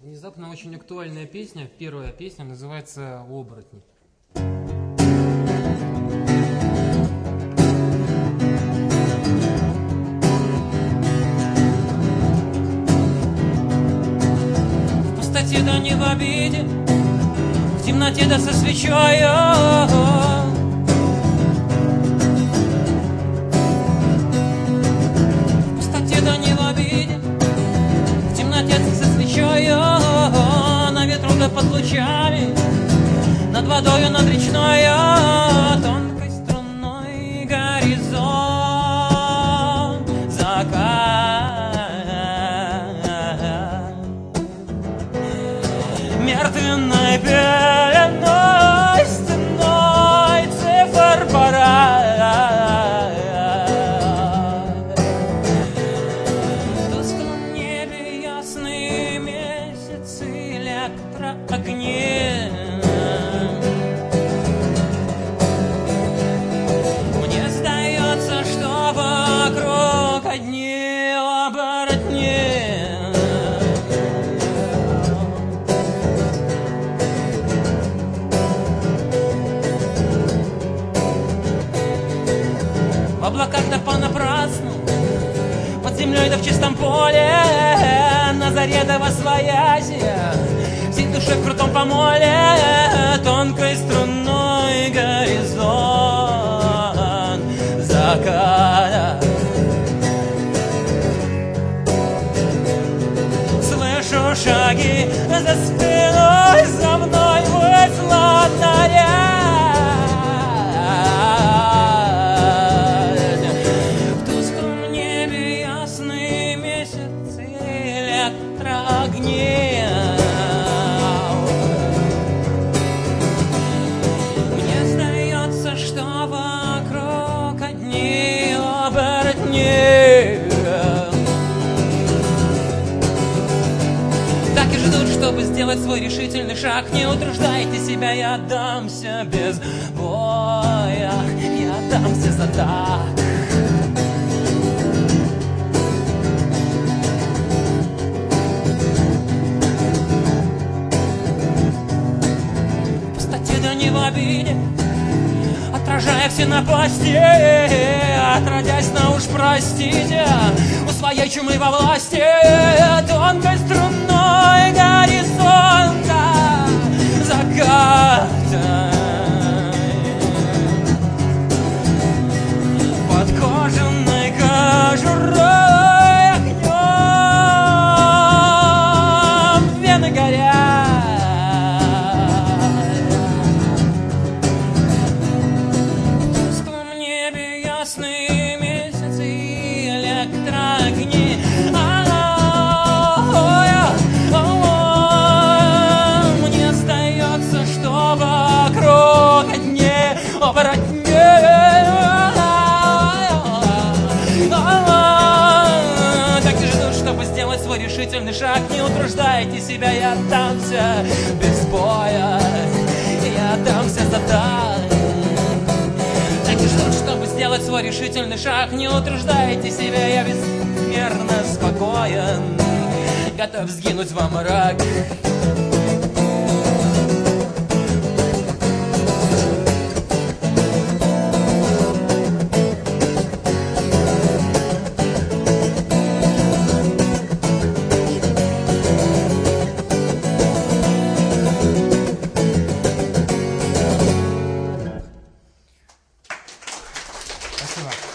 Внезапно очень актуальная песня, первая песня, называется «Оборотни». В пустоте да не в обиде, в темноте да со свечою, в пустоте да не в обиде, в темноте со свечою, на ветру да под лучами, над водою, над речною, тонкой струной горизонт закат. Мертвенной пеленой стеной циферблат. В тусклом небе ясный месяц, электроогни. Мне сдается, что вокруг одни оборотни. В облаках да понапрасну, под землей да в чистом поле, на заре да восвоясья, всей душой в крутом помоле, тонкой струной горизонт заката. Слышу шаги за спиной, за мной вышла наряд. В тусклом небе ясный месяц, электроогни. Мне сдается, что вокруг одни оборотни. Так и ждут, чтобы сделать свой решительный шаг. Не утруждайте себя, я отдамся без боя, я отдамся за так. В пустоте да не в обиде, отражая все напасти, отродясь на уж простите, у своей чумы во власти, тонкой струной горизонта заката. Под кожаной кожурой огнем вены горят. В тусклом небе ясный месяц и электроогни. Мне сдается, что вокруг одни оборотни. Так и ждут, чтобы сделать свой решительный шаг. Не утруждайте себя, я отдамся без боя, я отдамся за так. Так и ждут, чтобы сделать свой решительный шаг. Не утруждайте себя, я безмерно спокоен, готов сгинуть во мрак. Спасибо.